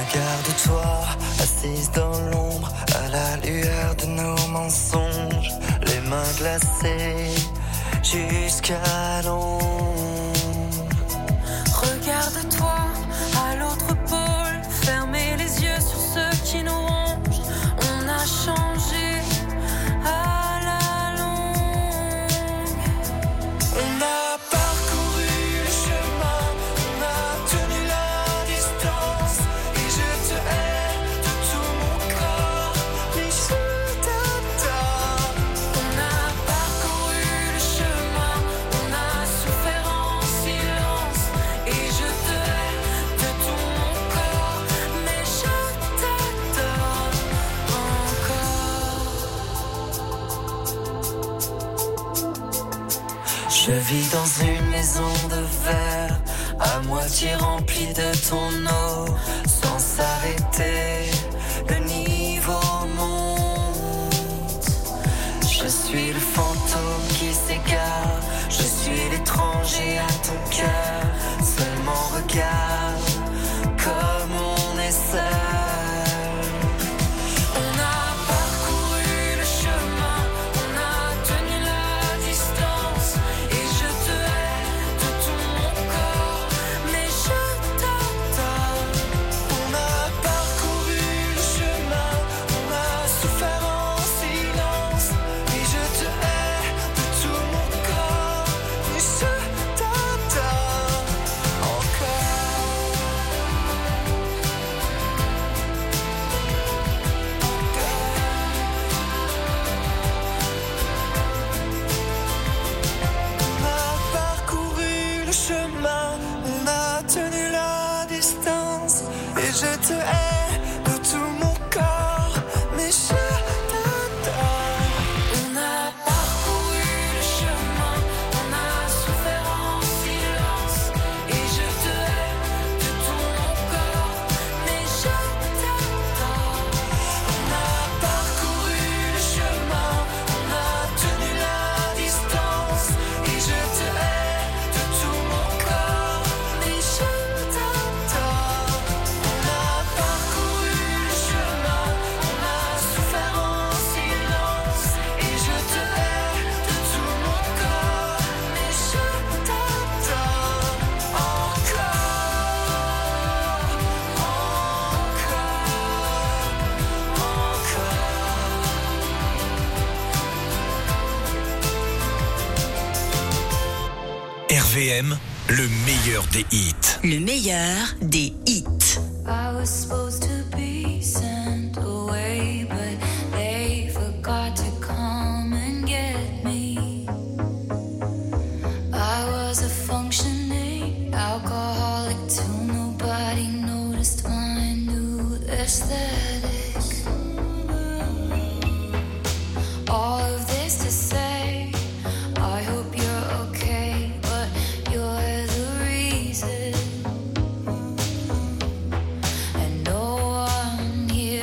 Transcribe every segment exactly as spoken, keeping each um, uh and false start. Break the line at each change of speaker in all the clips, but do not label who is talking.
Regarde-toi, assise dans l'ombre, à la lueur de nos mensonges, les mains glacées jusqu'à l'ombre.
Regarde-toi à l'autre pôle, fermez les yeux sur ceux qui nous rongent. On a changé à la longue.
On a parcouru le chemin, on a tenu la distance, et je te hais de tout mon corps, mais je t'adore.
On a parcouru le chemin, on a souffert en silence, et je te hais de tout mon corps, mais je t'adore encore.
Je vis dans une maison de verre, à moitié remplie de ton eau, sans s'arrêter, le niveau monte. Je suis le fantôme qui s'égare, je suis l'étranger à ton cœur, seulement regarde comme on est seul.
On a parcouru le chemin, on a tenu la distance, et je te hais de tout mon corps, mais je t'adore.
On a parcouru le chemin, on a souffert en silence, et je te hais de tout mon corps, mais je t'adore encore. On a parcouru le chemin, on a tenu la distance, et je te hais de tout mon corps, mais je t'adore.
On a parcouru le chemin, on a souffert en silence, et je te hais de tout mon corps, mais je t'adore.
On a parcouru le chemin, on a tenu la distance, et je te hais de tout mon corps, mais je t'adore. On a parcouru le chemin, on a souffert en silence, et je te hais de tout mon corps, mais je t'adore encore,
R V M, le meilleur des hits.
Le meilleur des hits.
I was supposed to be sent away, but they forgot to come and get me. I was a functioning alcoholic till nobody noticed my new aesthetic. All of this to say, I hope you're okay, but you're the reason. And no one here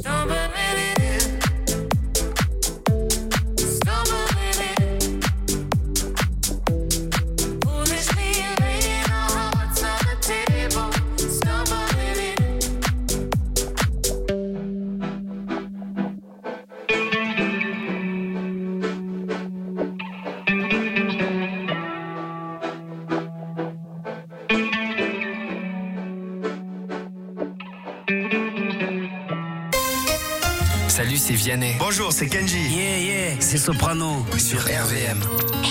Salut, c'est Vianney.
Bonjour, c'est Kenji.
Yeah, yeah, c'est Soprano.
Sur R V M.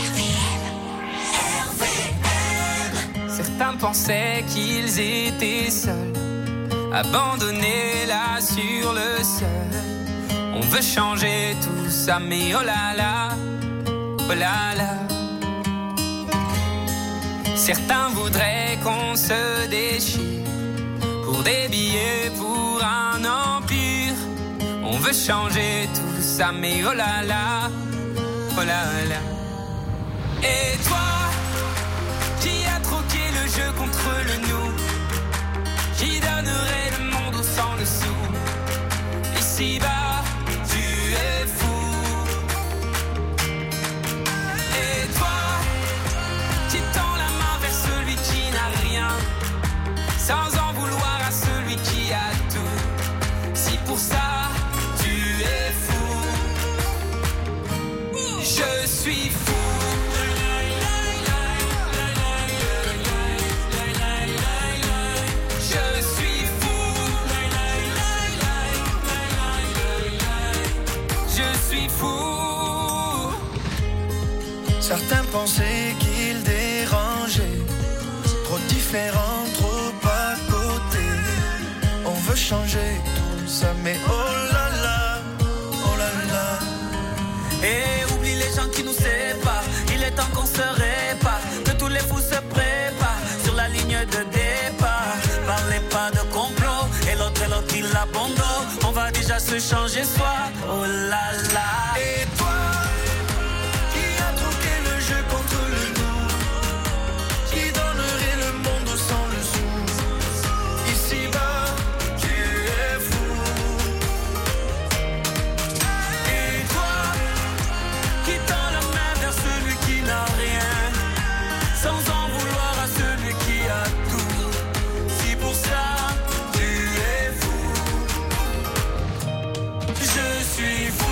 Certains pensaient qu'ils étaient seuls, abandonnés là sur le sol. On veut changer tout ça, mais oh là là, oh là là. Certains voudraient qu'on se déchire pour des billets, pour un empire. On veut changer tout ça, mais oh là là, oh là là. Et toi, qui a troqué le jeu contre le nous, qui donnerait le monde au sang le sou. Ici-bas, tu es fou. Et toi, qui tend la main vers celui qui n'a rien, sans en vouloir à celui qui a tout. Si pour ça tu es fou, je suis fou.
Certains pensaient qu'ils dérangeaient, trop différents, trop à côté. On veut changer tout ça, mais oh là là, oh là là.
Et oublie les gens qui nous séparent, il est temps qu'on se répare, que tous les fous se préparent sur la ligne de départ. Parlez pas de complot, et l'autre et l'autre il abandonne. On va déjà se changer soi, oh là là.
Et toi, contre le nous, qui donnerait le monde sans le sou. Ici-bas, tu es fou.
Et toi, qui tend la main vers celui qui n'a rien, sans en vouloir à celui qui a tout. Si pour ça, tu es fou, je suis fou.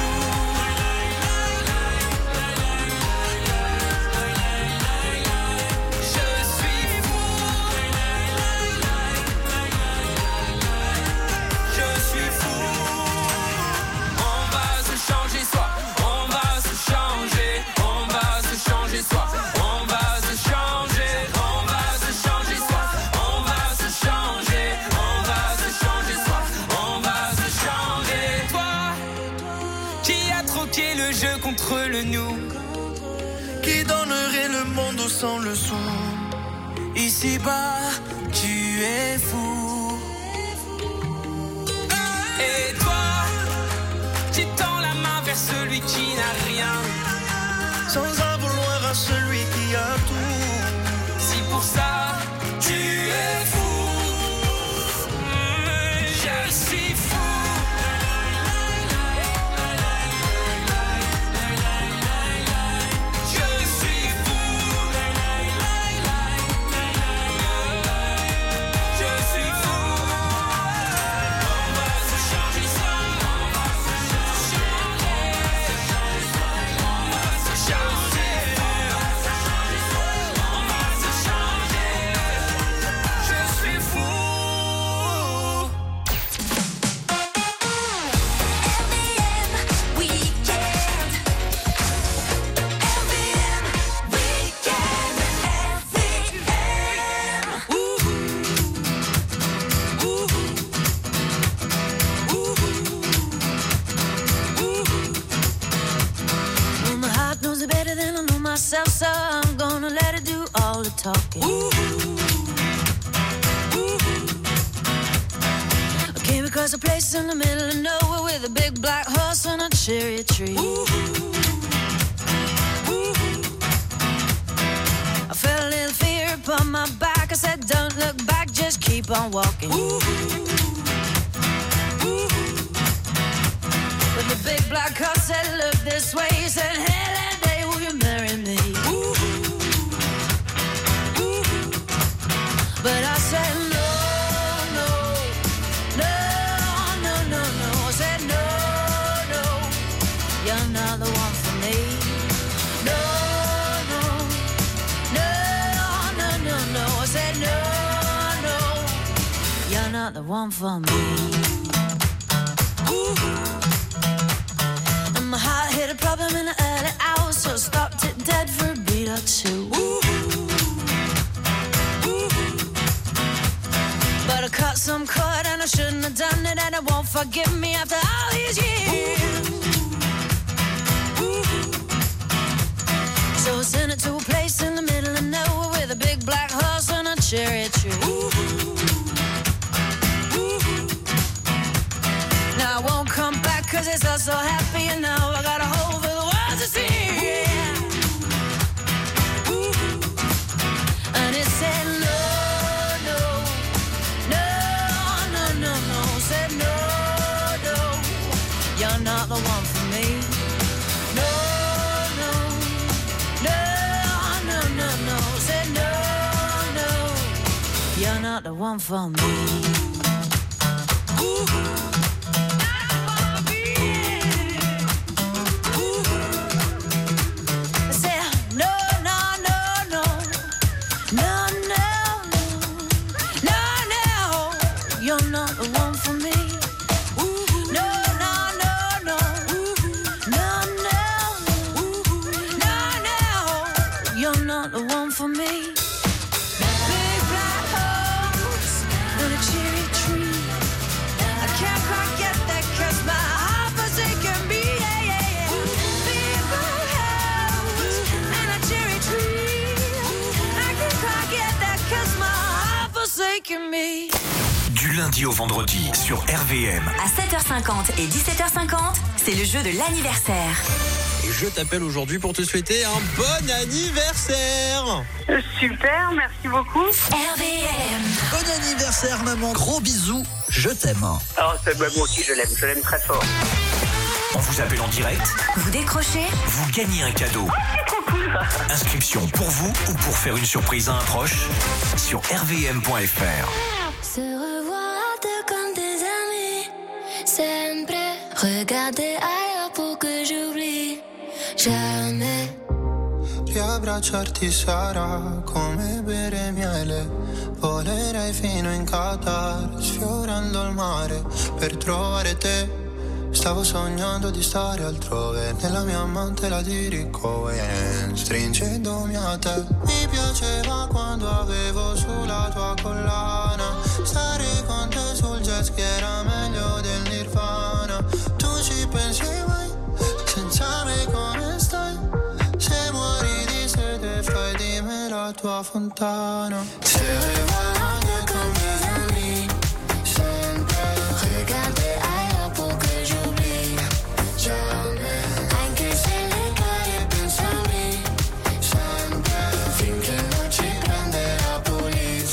Contre le nous,
qui donnerait le monde sans le sou.
Ici-bas, tu es fou.
Et toi, qui tends la main vers celui qui n'a rien,
sans en vouloir à celui qui a tout.
Si pour ça, tu es fou, je suis fou.
So I'm gonna let her do all the talking. Ooh, ooh. I came across a place in the middle of nowhere with a big black horse and a cherry tree. Ooh, ooh. I felt a little fear upon my back. I said, don't look back, just keep on walking. Ooh, ooh. this way. You said, hey, that day, will you marry me? Ooh, ooh. But I said, no, no, no, no, no, no. I said, no, no, you're not the one for me. No, no, no, no, no, no. I said, no, no, you're not the one for me. Ooh. And my heart hit a problem in the early hours, so I stopped it dead for a beat or two. Ooh. Ooh. But I cut some cord and I shouldn't have done it, and it won't forgive me after all these years. Ooh. So I sent it to a place in the middle of nowhere with a big black horse and a cherry tree. Ooh. Now I won't come back cause it's all so happy, and now I got a hole for the world to see. Yeah. Ooh. And it said no, no, no, no, no, no. Said no, no, you're not the one for me. No, no, no, no, no, no. Said no, no, you're not the one for me. Ooh. For me, big black holes and a cherry tree. I can't quite get that cause my heart forsaken me. Yeah, yeah, yeah. Big black holes and a cherry tree. I can't quite get that cause my heart forsaken me.
Du lundi au vendredi sur R V M.
À sept heures cinquante et dix-sept heures cinquante, c'est le jeu de l'anniversaire.
Et je t'appelle aujourd'hui pour te souhaiter un bon anniversaire.
Super, merci beaucoup.
R V M.
Bon anniversaire maman, gros bisous, je t'aime.
Oh, c'est moi aussi je l'aime, je l'aime très fort.
On vous appelle en direct.
Vous décrochez,
vous gagnez un cadeau.
Oh, c'est trop cool.
Inscription pour vous ou pour faire une surprise à un proche sur r v m point f r.
Se revoir deux comme des amis, sempre. Regarder ailleurs pour que j'oublie. Jamais.
Riabbracciarti sarà come bere miele. Volerei fino in Qatar, sfiorando il mare per trovare te. Stavo sognando di stare altrove, nella mia mantela di Ricohen, stringendomi a te. Mi piaceva quando avevo sulla tua collana, stare con te sul jet ski era meglio del Nirvana. Tu ci pensi mai, senza me come stai? Se muori di sete fai di me la tua fontana. Se revoilà comme des amis, sempre. Regarder ailleurs pour que j'oublie. Jamais. Anche se le caie pensami, sempre. Finché non ci prende la police.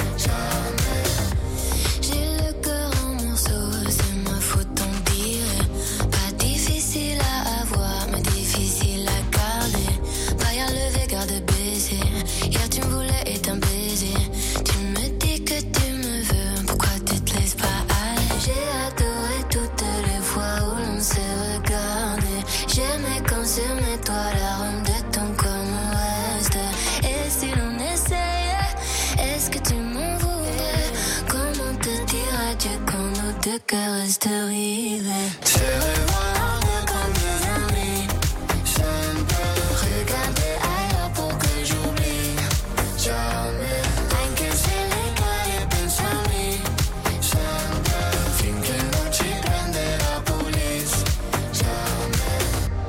Jamais. J'ai le cœur en morceaux, c'est ma faute on dirait. Pas difficile à avoir, mais difficile à garder. Pas à lever, garde baiser. Hier tu me voulais et t'un baiser. Tu me dis que tu me veux, pourquoi tu te laisses pas aller? J'ai adoré toutes les fois où l'on s'est regardé. J'aimais quand sur mes toits l'arôme de ton corps me reste. Et si l'on essayait, est-ce que tu m'en voudrais? Comment te dire adieu quand nos deux cœurs restent rivés? Se revoilà comme des amis, sempre. Regarder ailleurs pour que j'oublie. Jamais. Anche se le caie pensami, sempre. Finché non ci prende la police. Jamais.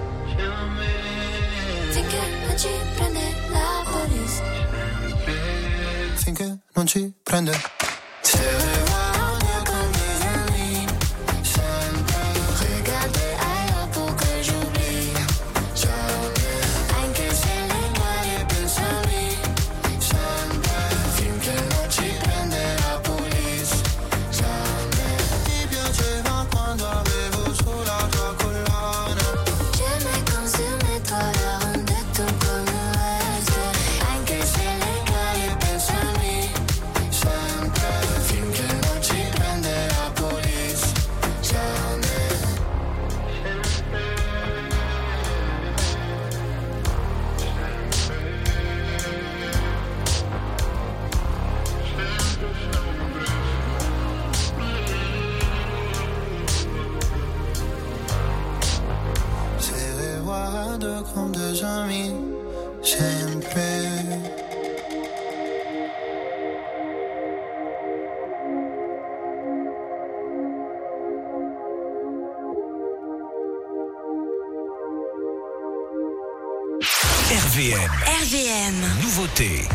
Jamais. Finché non ci prende la police. Finché non ci prende. Se revoilà comme des amis, sempre. Regarder ailleurs pour que j'oublie. Jamais. Anche se le caie pensami, sempre. Finché non ci prende la police. Jamais. Ti piaceva quando avevo sulla tua collana. J'aimais deux comme deux amis, siempre.
R V M.
R V M.
Nouveauté.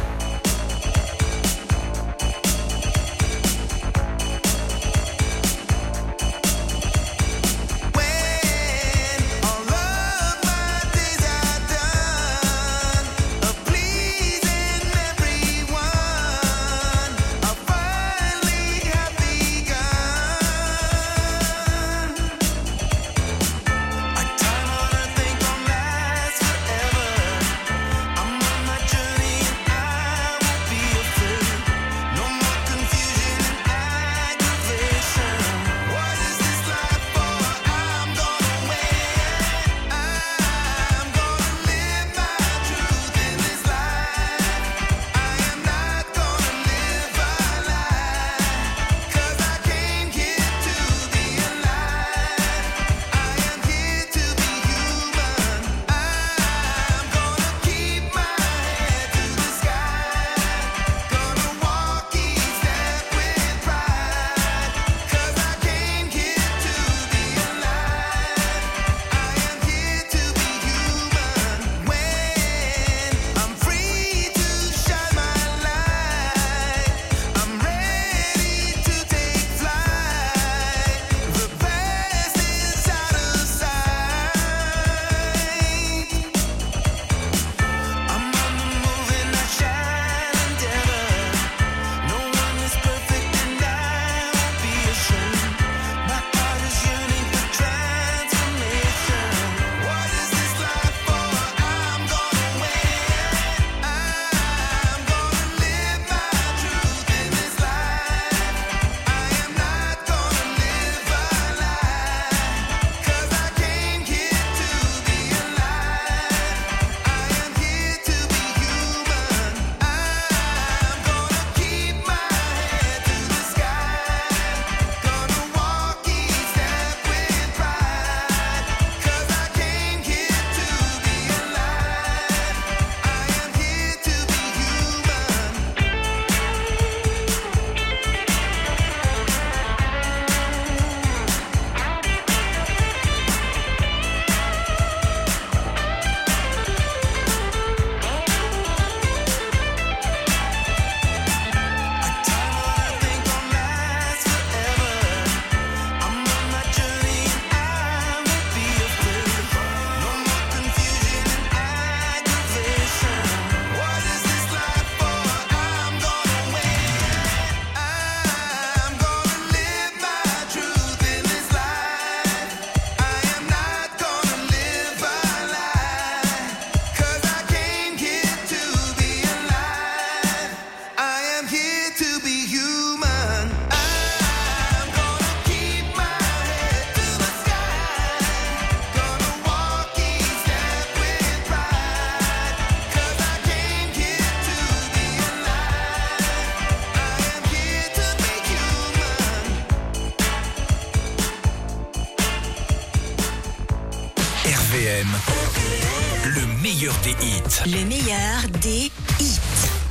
Le meilleur des hits.
Le meilleur des hits.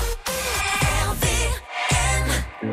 R V M.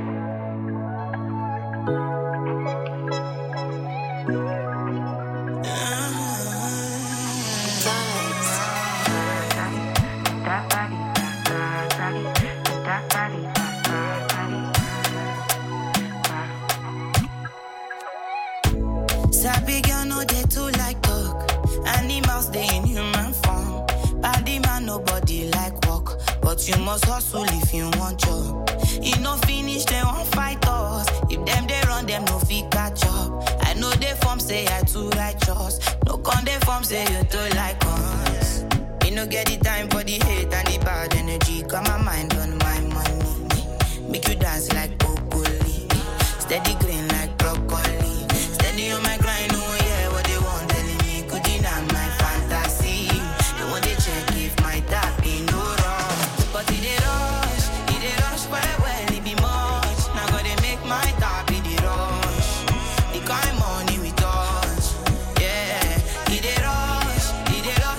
Sabi girl no dey too like talk. Animals dey in human form. Body man nobody like work, but you must hustle if you want job. E no finish they won't fight us. If them they run them no fit catch up. I know they form say I too righteous. No con they form say you too like us. Me no get the time for the hate and the bad energy. Got my mind on my money. Make you dance like broccoli. Steady green like broccoli. Steady on my grind, oh yeah, what they want telling me could deny my fantasy. They want to check if my tap in no wrong. But it dey rush, it dey rush well well, it be much. Now gotta make my tap in the rush. The kind money we touch, yeah. It dey rush, it dey rush.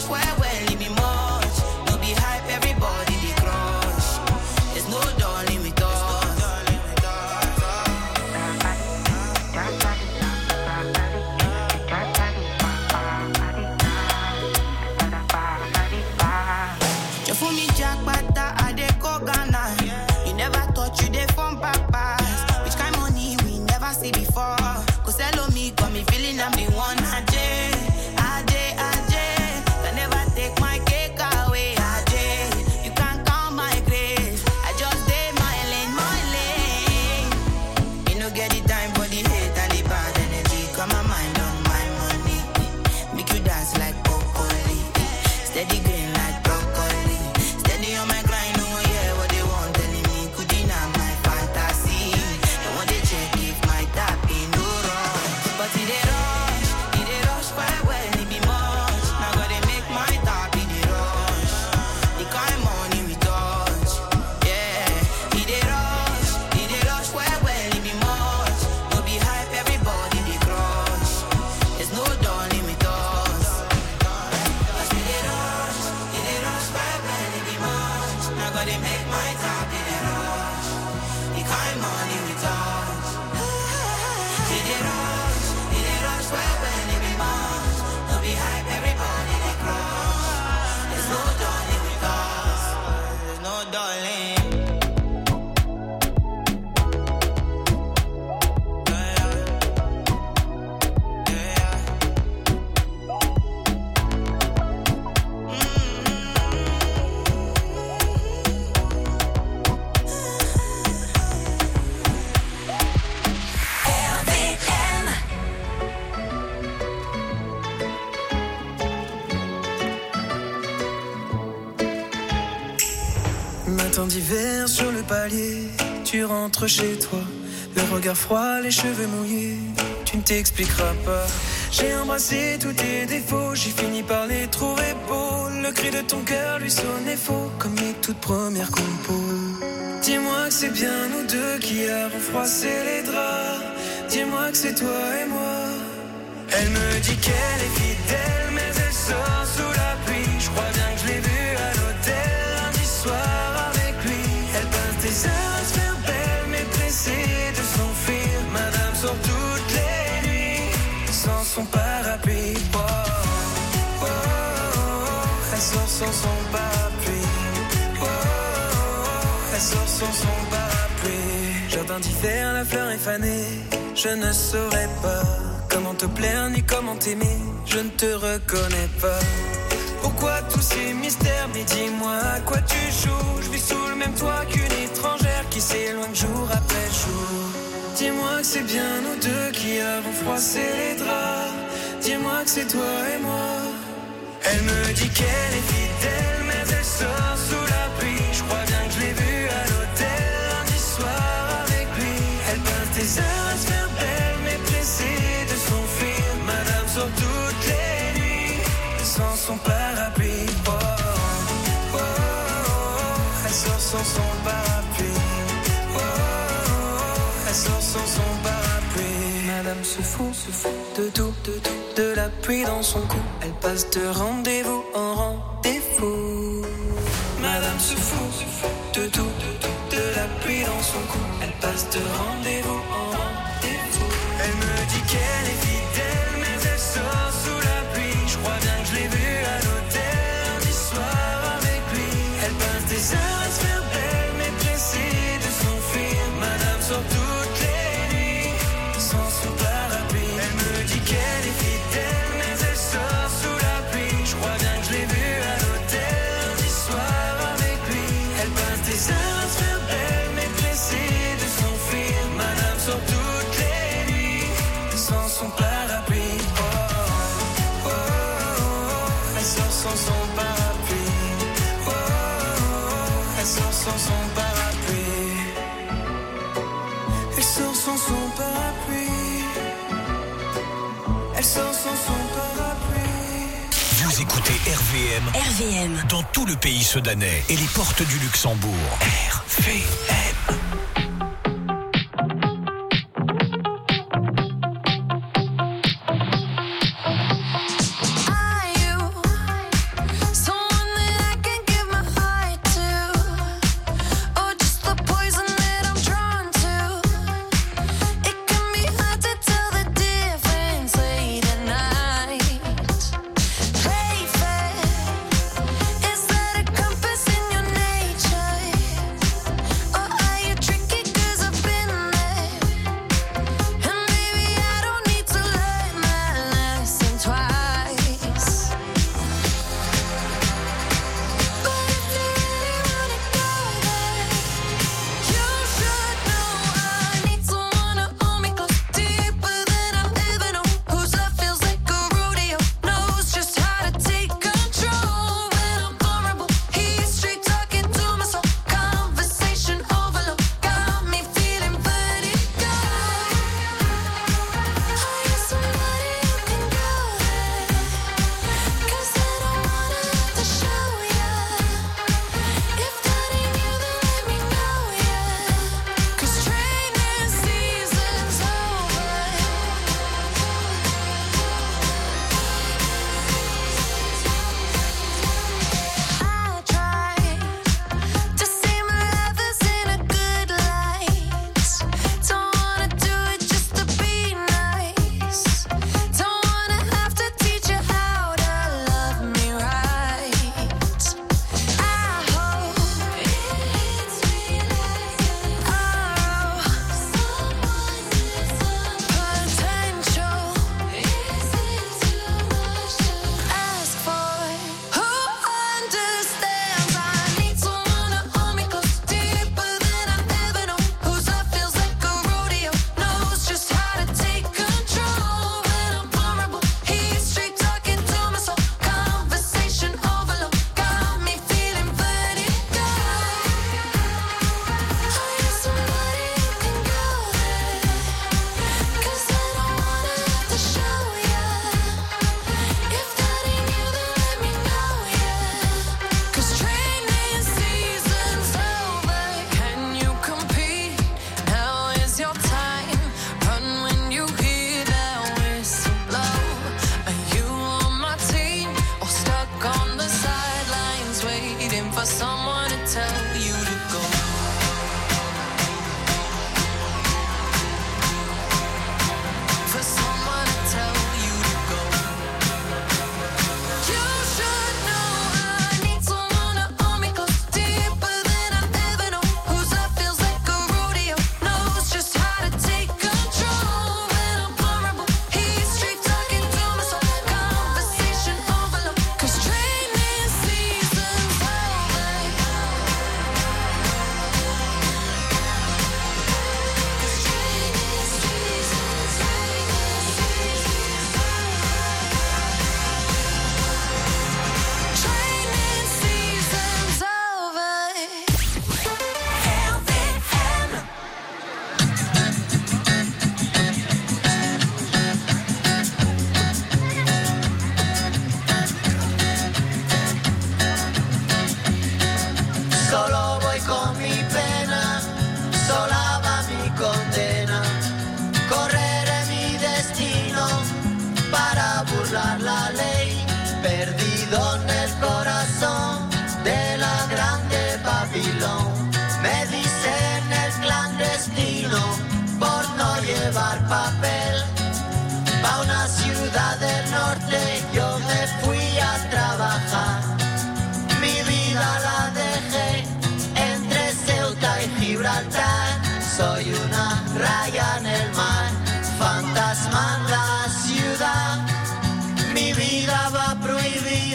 d'hiver sur le palier, tu rentres chez toi, le regard froid, les cheveux mouillés, tu ne t'expliqueras pas. J'ai embrassé tous tes défauts, j'ai fini par les trouver beaux. Le cri de ton cœur lui sonnait faux, comme mes toutes premières compos. Dis-moi que c'est bien nous deux qui avons froissé les draps. Dis-moi que c'est toi et moi. Elle me dit qu'elle est fidèle, mais elle sort sous la pluie. Je crois bien que je l'ai vue à l'hôtel lundi soir avec lui. Elle passe des heures à se faire belle, mais pressée de s'enfuir. Madame sort toutes les nuits sans son parapluie. Oh, oh, oh, oh. Elle sort sans son parapluie. Oh, oh, oh. Elle sort sans son parapluie. Jardin d'hiver, la fleur est fanée. Je ne saurais pas comment te plaire ni comment t'aimer. Je ne te reconnais pas. Pourquoi tous ces mystères? Mais dis-moi à quoi tu joues. Je vis sous le même toit qu'une étrangère qui s'éloigne jour après jour. Dis-moi que c'est bien nous deux qui avons froissé les draps. Dis-moi que c'est toi et moi. Elle me dit qu'elle est fidèle, mais elle sort sous la pluie. Je crois bien que je l'ai vue à l'hôtel lundi soir avec lui. Elle passe des heures à se faire belle, mais pressée de s'enfuir. Madame sort toutes les nuits sans son parapluie. Oh, oh, oh, oh. Elle sort sans son parapluie. Oh, oh, oh. Elle sort sans son parapluie. Madame se fout, se fout de tout, de tout, de la pluie dans son cou. Elle passe de rendez-vous en rendez-vous. Madame se fout, se fout de tout, de tout, de la pluie dans son cou. Elle passe de rendez-vous en rendez-vous. Elle me dit qu'elle est fidèle, mais elle sort sous la pluie. Je crois bien que je l'ai vue à l'hôtel lundi soir avec lui. Elle passe des heures à se faire belle, mais pressée de s'enfuir. Madame sort toutes les nuits sans son parapluie. Elle me dit qu'elle est fidèle, mais elle sort sous la pluie. Je crois bien que je l'ai vue à l'hôtel lundi soir avec lui. Elle passe des heures à se faire belle, mais pressée de s'enfuir. Madame sort toutes les nuits sans son parapluie. Oh, oh, oh, oh. Elle sort sans son parapluie. Oh, oh, oh. Elle sort sans son parapluie. Elle sort sans son parapluie. Elle sort sans son parapluie.
Vous écoutez R V M.
R V M.
Dans tout le pays sedanais et les portes du Luxembourg. R V M.
Is that a compass in your nature?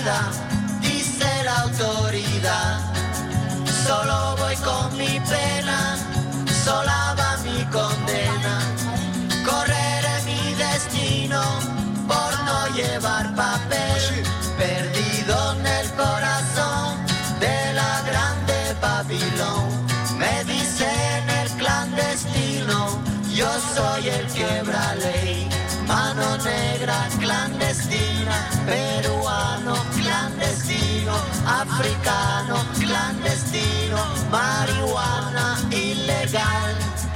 vida, dice la autoridad. Solo voy con mi pena, sola va mi condena. Correré mi destino por no llevar papel, perdido en el corazón de la grande Babilón. Me dicen el clandestino, yo soy el quebra ley. Mano negra clandestina, peruano clandestino, africano clandestino, marihuana ilegal.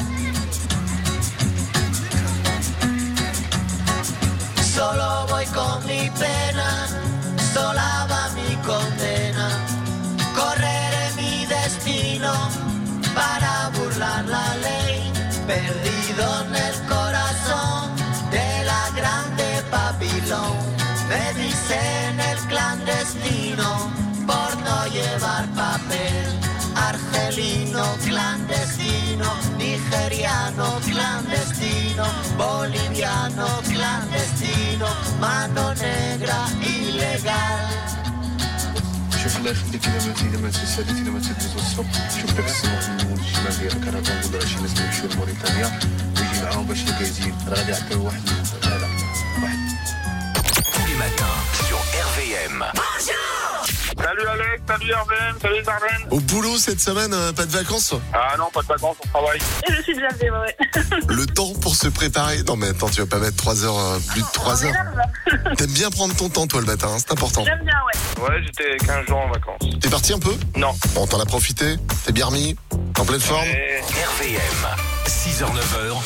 Solo voy con mi pena, sola va mi condena. Correré mi destino para burlar la ley, perdido en el corazón de la grande Babilón. Me dicen el clandestino por no llevar papel. Argelino clandestino, nigeriano clandestino, boliviano clandestino, mano negra ilegal.
شوف الله يخليك الا ماتي الا ماتي ساليتي الا ماتي دوز الصبح شوف داك السما في النمود الشمال ديال الكندا نقول راه شي ناس يمشيو لموريتانيا ويجي معاهم باش يكايزين راه غادي يعطيو واحد هذا واحد.
Tous les matins sur R V M.
Salut Alex, salut R V M, salut Darren.
Au boulot cette semaine, euh, pas de vacances?
Ah non, pas de vacances, on travaille. Et je suis déjà V, ouais.
Le temps pour se préparer. Non mais attends, tu vas pas mettre trois heures, euh, plus de trois heures. T'aimes bien prendre ton temps toi le matin, hein, c'est important.
J'aime bien, ouais. Ouais, j'étais quinze jours en vacances.
T'es parti un peu?
Non.
Bon, t'en as profité? T'es bien remis? T'es en pleine forme?
Et...
R V M, six heures neuf heures.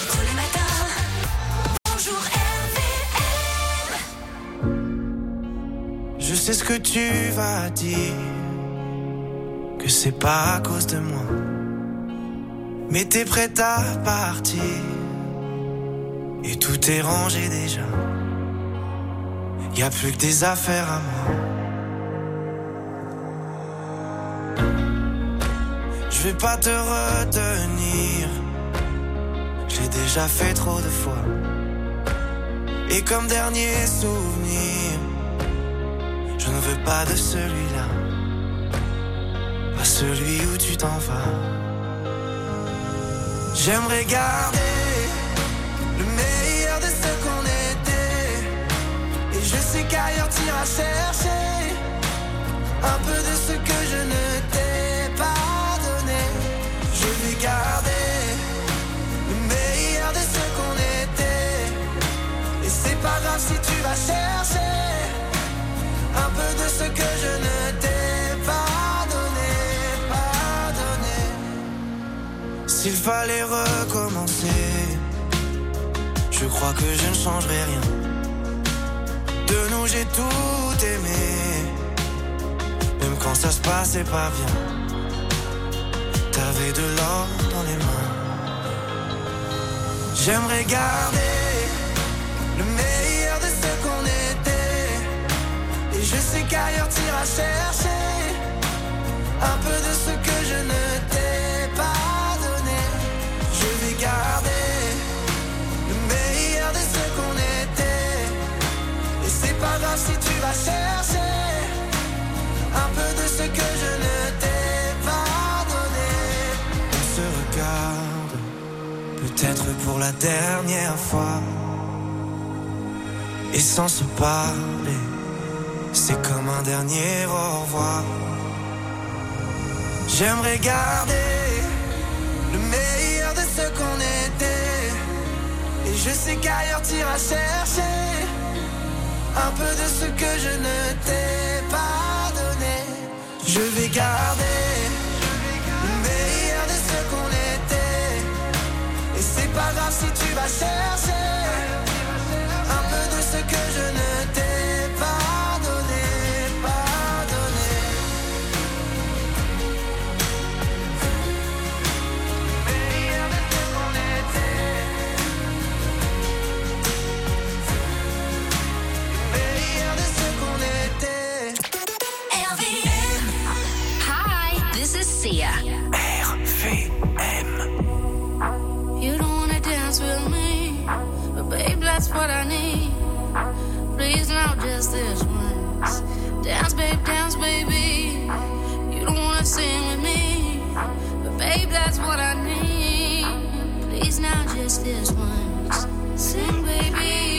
Je sais ce que tu vas dire, que c'est pas à cause de moi, mais t'es prête à partir, et tout est rangé déjà, y a plus que des affaires à moi. Je vais pas te retenir, j'ai déjà fait trop de fois, et comme dernier souvenir, je ne veux pas de celui-là, pas celui où tu t'en vas. J'aimerais garder le meilleur de ce qu'on était, et je sais qu'ailleurs t'iras chercher un peu de ce que je ne t'ai pas donné. Je vais garder le meilleur de ce qu'on était, et c'est pas grave si tu vas chercher un peu de ce que je ne t'ai pas donné, pas donné. S'il fallait recommencer, je crois que je ne changerai rien. De nous j'ai tout aimé, même quand ça se passait pas bien. T'avais de l'or dans les mains. J'aimerais garder le meilleur de ce qu'on était, et je sais qu'ailleurs t'iras chercher un peu de ce que je ne t'ai pas donné. Je vais garder le meilleur de ce qu'on était, et c'est pas grave si tu vas chercher un peu de ce que je ne t'ai pas donné. On se regarde, peut-être pour la dernière fois, et sans se parler, c'est comme un dernier au revoir. J'aimerais garder le meilleur de ce qu'on était, et je sais qu'ailleurs t'iras chercher un peu de ce que je ne t'ai pas donné. Je vais garder le meilleur de ce qu'on était, et c'est pas grave si tu vas chercher un peu de ce que je ne t'ai pas donné, pas donné. Le meilleur de ce qu'on était, le meilleur de ce qu'on était.
R V M. Hi, this is Sia.
R V M.
You don't wanna dance with me, but babe, that's what I need. Please, now just this once. Dance this feels once. Sing, baby.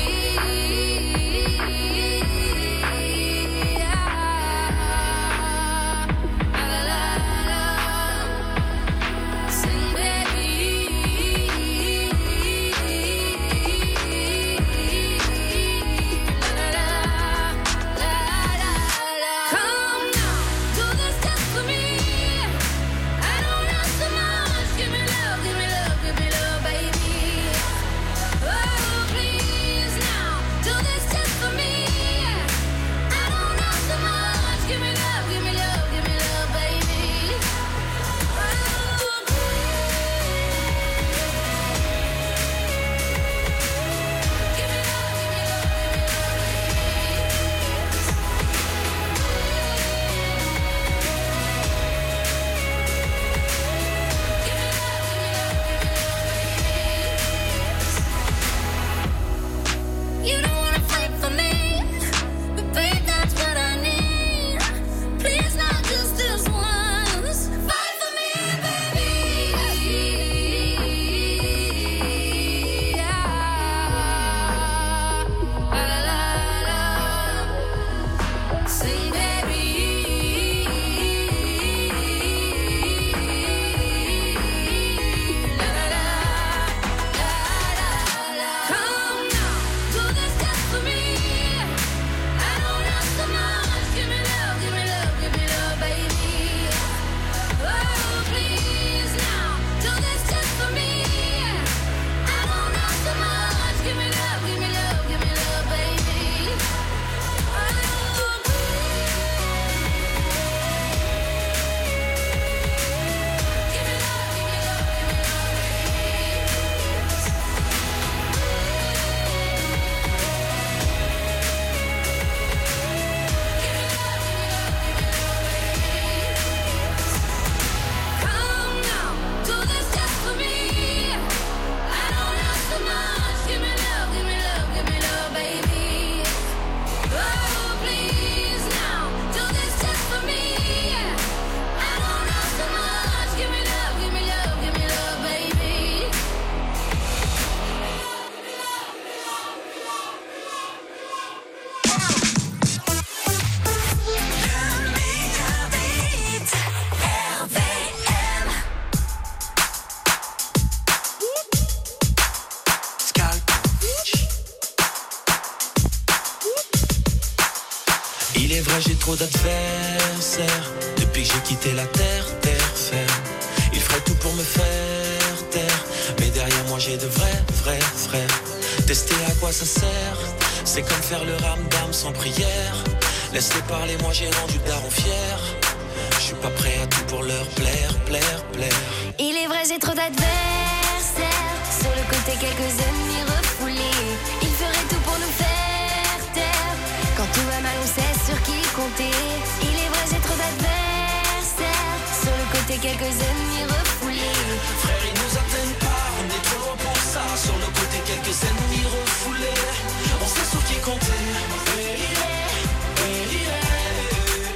J'ai trop d'adversaires depuis que j'ai quitté la terre, terre ferme. Ils feraient tout pour me faire taire, mais derrière moi j'ai de vrais, vrais frères. Tester à quoi ça sert, c'est comme faire le ramdam sans prière. Laisse-les parler, moi j'ai rendu le daron fier. Je suis pas prêt à tout pour leur plaire, plaire, plaire.
Il est vrai, j'ai trop d'adversaires. Sur le côté, quelques ennemis refoulés. Ils feraient tout pour nous faire taire. Quand tout va mal, on sait sur qui compter. Il est vrai, j'ai trop d'adversaires. Sur le côté, quelques ennemis refoulés.
Frère, ils nous atteignent pas, on est trop loin pour ça. Sur le côté, quelques ennemis refoulés. On sait sur qui compter. Et il est, et il est.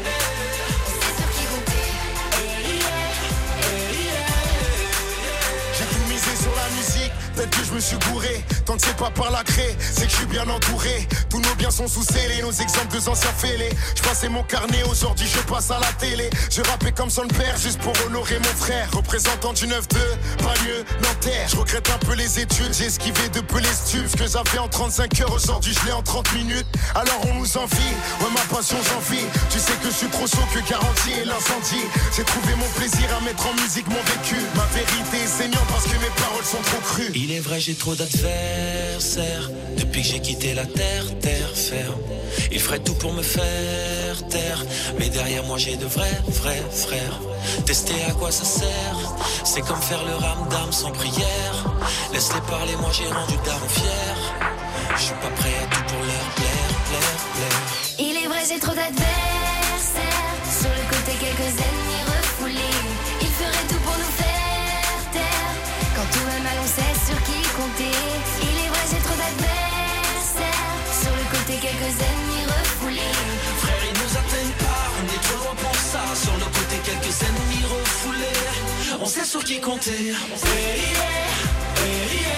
On sait sur qui compter.
Et il est, et il est.
J'ai tout misé sur la musique, peut-être que je me suis gouré. Tant que c'est pas par la craie, c'est que je suis bien entouré. Tous nos biens sont sous scellés, nos exemples de anciens fêlés. Je passais mon carnet, aujourd'hui je passe à la télé. Je rappais comme son père, juste pour honorer mon frère. Représentant du neuf deux, pas mieux, Nanterre. Je regrette un peu les études, j'ai esquivé de peu les stupes. Ce que j'avais en trente-cinq heures, aujourd'hui je l'ai en trente minutes. Alors on nous envie, ouais ma passion j'en vis. Tu sais que je suis trop chaud que garantie et l'incendie. J'ai trouvé mon plaisir à mettre en musique mon vécu. Ma vérité est saignante parce que mes paroles sont trop crues.
Il est vrai, j'ai trop d'adversaires. Depuis que j'ai quitté la terre, terre ferme. Ils feraient tout pour me faire taire, mais derrière moi j'ai de vrais, vrais frères. Tester à quoi ça sert, c'est comme faire le ramdam sans prière. Laisse-les parler, moi j'ai rendu daron fier. Je suis pas prêt à tout pour leur plaire, plaire, plaire.
Il est vrai, j'ai trop d'adversaires. Sur le côté, quelques ennemis refoulés. Ils feraient tout pour nous faire taire. Quand tout va mal, on sait sur qui compter. Il est vrai, j'ai trop d'adversaires. Sur le côté, quelques ennemis refoulés.
Frère, ils nous atteignent pas, on est trop loin pour ça. Sur le côté, quelques ennemis refoulés. On sait sur qui compter. On sait, yeah, yeah, yeah.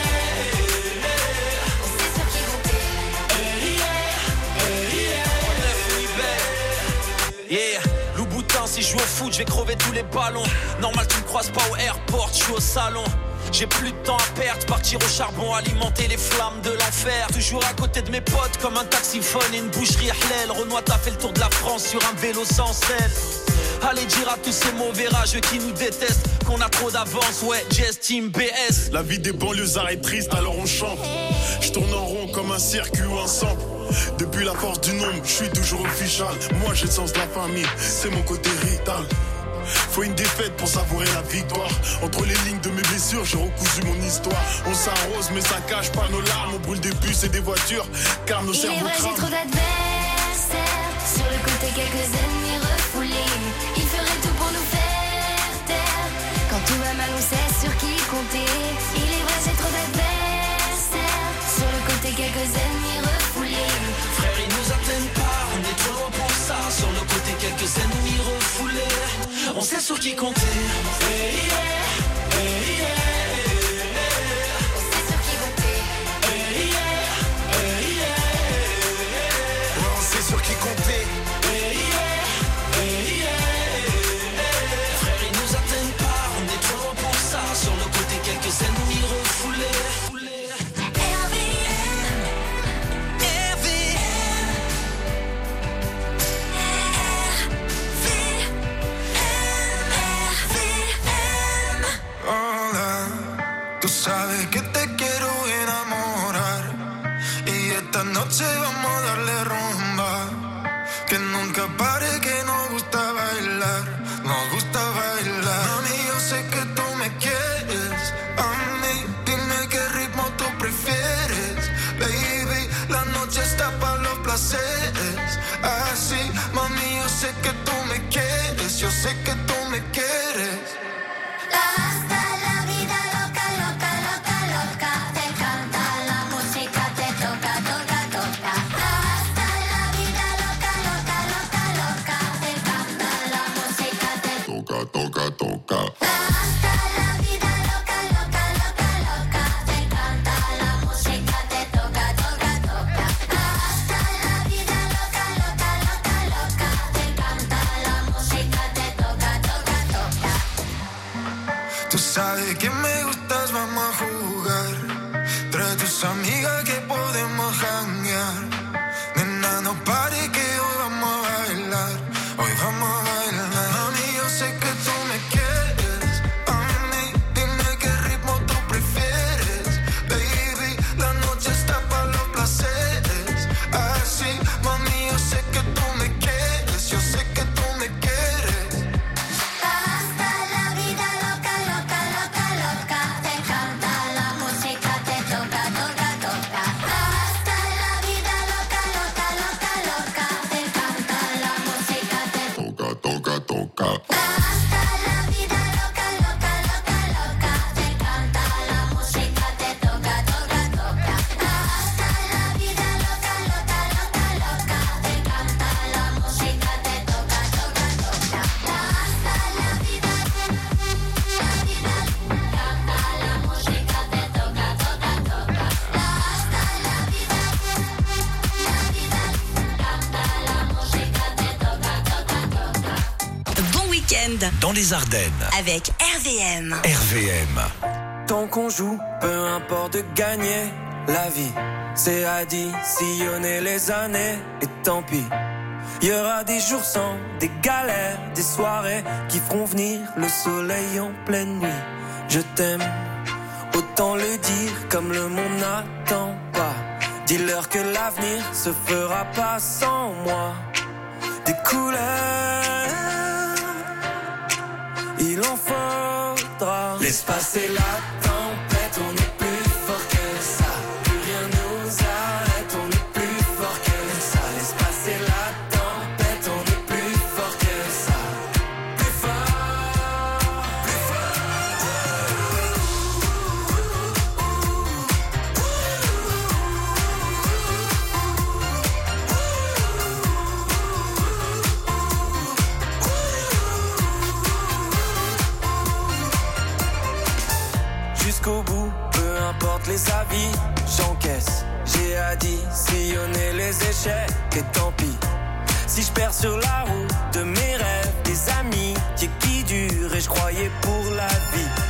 Yeah, Louboutin, si je joue au foot, je vais crever tous les ballons. Normal, tu me croises pas au airport, je suis au salon. J'ai plus de temps à perdre, partir au charbon, alimenter les flammes de l'enfer. Toujours à côté de mes potes, comme un taxiphone et une boucherie halal. Renoir t'as fait le tour de la France sur un vélo sans selle. Allez dire à tous ces mauvais rageux qui nous détestent qu'on a trop d'avance, ouais, Jazz Team B S.
La vie des banlieusards est triste, alors on chante. Je tourne en rond comme un circuit ou un sample. Depuis la force du nombre, je suis toujours official. Moi j'ai le sens de la famille, c'est mon côté rital. Faut une défaite pour savourer la victoire. Entre les lignes de mes blessures, j'ai recousu mon histoire. On s'arrose mais ça cache pas nos larmes. On brûle des bus et des voitures, car nos cerveaux crament.
Il est vrai, j'ai trop d'adversaires. Sur le côté, quelques ennemis refoulés. Ils feraient tout pour nous faire taire. Quand tout va mal, on sait sur qui compter. Il est vrai, j'ai trop d'adversaires. Sur le côté, quelques ennemis refoulés.
Frère, ils nous atteignent pas, on est trop loin pour ça. Sur le côté, quelques ennemis refoulés. On sait sur qui compter. Hey yeah, hey yeah,
on sait sur qui compter.
Hey yeah, hey yeah,
ouais, on sait sur qui compter.
Hey yeah, hey yeah. Frère, ils nous atteignent pas, on est trop loin pour ça. Sur le côté, quelques ennemis refoulés.
Tú sabes que te quiero enamorar y esta noche vamos a darle rumba. Que nunca pare, que nos gusta bailar, nos gusta bailar. Mami, yo sé que tú me quieres, a mí dime qué ritmo tú prefieres. Baby, la noche está para los placeres. Así, mami, yo sé que tú me quieres, yo sé que tú me quieres.
Hasta la vida loca, loca, loca, loca. Te canta la música, te toca, toca, toca. Hasta la vida loca, loca, loca, loca. Te canta la música, te
toca, toca, toca.
Hasta la vida loca, loca, loca, loca. Te canta la música, te toca, toca, toca. Hasta la vida loca, loca, loca, loca. Te canta la música, te toca, toca, toca.
Tú sabes que me gustas, vamos a jugar. Trae tus amigas que podemos janguear. Nena, no pare que hoy vamos a bailar. Hoy vamos a bailar. Mami, yo sé que tú me quieres. A mí, dime qué ritmo tú prefieres. Baby, la noche está para los placeres. Así, mami, yo sé que tú me quieres. Yo sé que tú me quieres.
Hasta la vida loca, loca, loca, loca. Te canta la música, te toca, toca, toca. Hasta la vida loca, loca, loca, loca. Te canta la música, te
toca, toca, toca.
Hasta la vida loca, loca, loca, loca. Te canta la música, te toca, toca, toca. Hasta la vida loca, loca, loca, loca. Te canta la música, te toca, toca, toca. Hasta la vida, la vida, canta la música, te toca, toca, toca. Hasta la vida, la vida, canta la música, te toca, toca, toca.
Bon week-end
Dans les Ardennes,
avec R V M.
R V M.
Tant qu'on joue, peu importe de gagner la vie, c'est additionner les années et tant pis. Il y aura des jours sans, des galères, des soirées qui feront venir le soleil en pleine nuit. Je t'aime, autant le dire comme le monde n'attend pas. Dis-leur que l'avenir se fera pas sans moi. Des couleurs, il en faudra. Laisse passer la tempête, on est plus fort que ça. Plus rien nous arrête, on est plus fort que ça. Laisse passer la tempête, on est plus fort que ça. Plus fort, plus jusqu'au bout, peu importe les avis, j'encaisse. J'ai additionné les échecs et tant pis. Si je perds sur la route de mes rêves, des amis qui durent et je croyais pour la vie.